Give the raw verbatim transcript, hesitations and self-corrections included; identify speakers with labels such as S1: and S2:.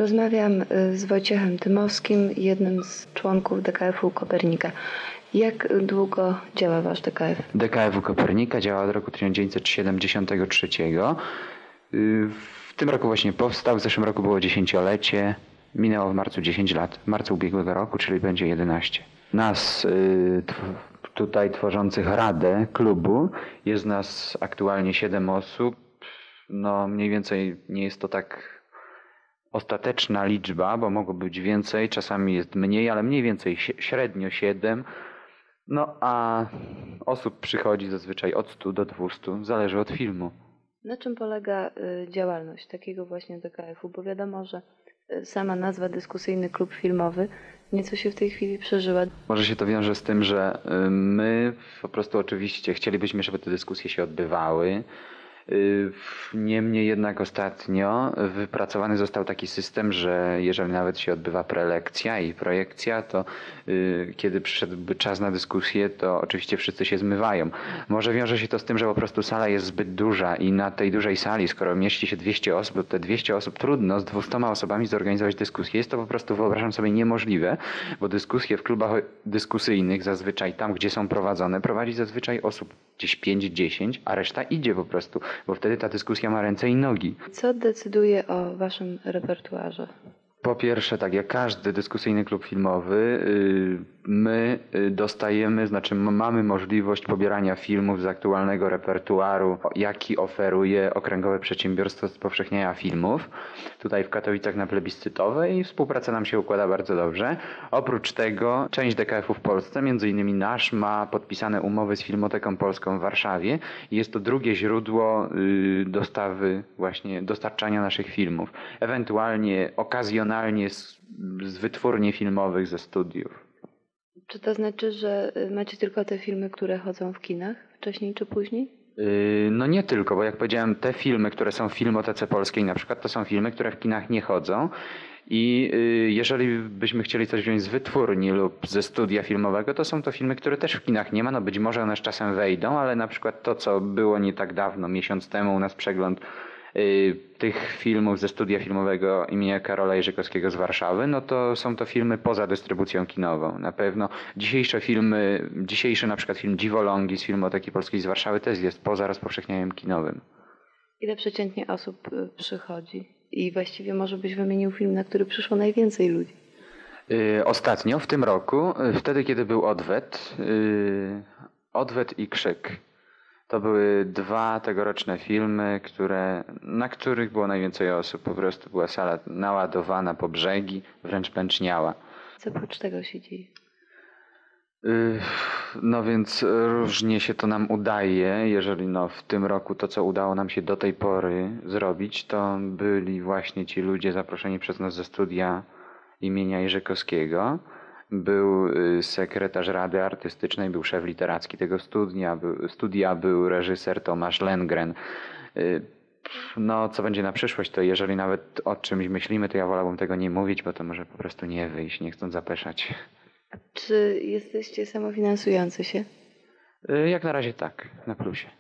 S1: Rozmawiam y, z Wojciechem Dymowskim, jednym z członków D K F-u Kopernika. Jak długo działa wasz D K F?
S2: D K F-u Kopernika działa od roku tysiąc dziewięćset siedemdziesiątego trzeciego. Y, W tym roku właśnie powstał, w zeszłym roku było dziesięciolecie. Minęło w marcu dziesięć lat, w marcu ubiegłego roku, czyli będzie jedenaście. Nas y, tw- tutaj tworzących radę klubu jest nas aktualnie siedem osób. No mniej więcej nie jest to tak ostateczna liczba, bo mogło być więcej, czasami jest mniej, ale mniej więcej si- średnio siedem. No a osób przychodzi zazwyczaj od stu do dwustu, zależy od filmu.
S1: Na czym polega y, działalność takiego właśnie D K F-u? Bo wiadomo, że y, sama nazwa Dyskusyjny Klub Filmowy nieco się w tej chwili przeżyła.
S2: Może się to wiąże z tym, że y, my po prostu oczywiście chcielibyśmy, żeby te dyskusje się odbywały. Y, Niemniej jednak ostatnio wypracowany został taki system, że jeżeli nawet się odbywa prelekcja i projekcja, to y, kiedy przyszedłby czas na dyskusję, to oczywiście wszyscy się zmywają. Może wiąże się to z tym, że po prostu sala jest zbyt duża i na tej dużej sali, skoro mieści się dwieście osób, to te dwieście osób trudno z dwustoma osobami zorganizować dyskusję. Jest to po prostu, wyobrażam sobie, niemożliwe, bo dyskusje w klubach dyskusyjnych zazwyczaj tam, gdzie są prowadzone, prowadzi zazwyczaj osób gdzieś pięć dziesięć, a reszta idzie po prostu, bo wtedy ta dyskusja ma ręce i nogi.
S1: Co decyduje o waszym repertuarze?
S2: Po pierwsze, tak jak każdy dyskusyjny klub filmowy, y, my y, dostajemy, znaczy m- mamy możliwość pobierania filmów z aktualnego repertuaru, jaki oferuje Okręgowe Przedsiębiorstwo Spowszechniania Filmów. Tutaj w Katowicach na Plebiscytowej i współpraca nam się układa bardzo dobrze. Oprócz tego część D K F-u w Polsce, między innymi nasz, ma podpisane umowy z Filmoteką Polską w Warszawie i jest to drugie źródło y, dostawy, właśnie dostarczania naszych filmów. Ewentualnie okazjonalnie z, z wytwórni filmowych, ze studiów.
S1: Czy to znaczy, że y, macie tylko te filmy, które chodzą w kinach wcześniej czy później?
S2: Yy, No nie tylko, bo jak powiedziałem, te filmy, które są w Filmotece Polskiej na przykład, to są filmy, które w kinach nie chodzą i yy, jeżeli byśmy chcieli coś wziąć z wytwórni lub ze studia filmowego, to są to filmy, które też w kinach nie ma, no być może one z czasem wejdą, ale na przykład to, co było nie tak dawno, miesiąc temu u nas przegląd yy, tych filmów ze studia filmowego imienia Karola Jerzykowskiego z Warszawy, no to są to filmy poza dystrybucją kinową. Na pewno dzisiejsze filmy, dzisiejszy na przykład film Dziwolągi z Filmoteki Polskiej z Warszawy też jest poza rozpowszechnianiem kinowym.
S1: Ile przeciętnie osób y, przychodzi? I właściwie może byś wymienił film, na który przyszło najwięcej ludzi.
S2: Yy, Ostatnio, w tym roku, yy, wtedy kiedy był Odwet, yy, Odwet i Krzyk. To były dwa tegoroczne filmy, które, na których było najwięcej osób. Po prostu była sala naładowana po brzegi, wręcz pęczniała.
S1: Co oprócz tego się dzieje?
S2: Yy, No więc różnie się to nam udaje. Jeżeli no w tym roku to, co udało nam się do tej pory zrobić, to byli właśnie ci ludzie zaproszeni przez nas ze studia imienia Jerzykowskiego. Był y, sekretarz Rady Artystycznej, był szef literacki tego studia, był, studia, był reżyser Tomasz Lengren. Y, No, co będzie na przyszłość, to jeżeli nawet o czymś myślimy, to ja wolałbym tego nie mówić, bo to może po prostu nie wyjść, nie chcąc zapeszać.
S1: Czy jesteście samofinansujący się?
S2: Y, Jak na razie tak, na plusie.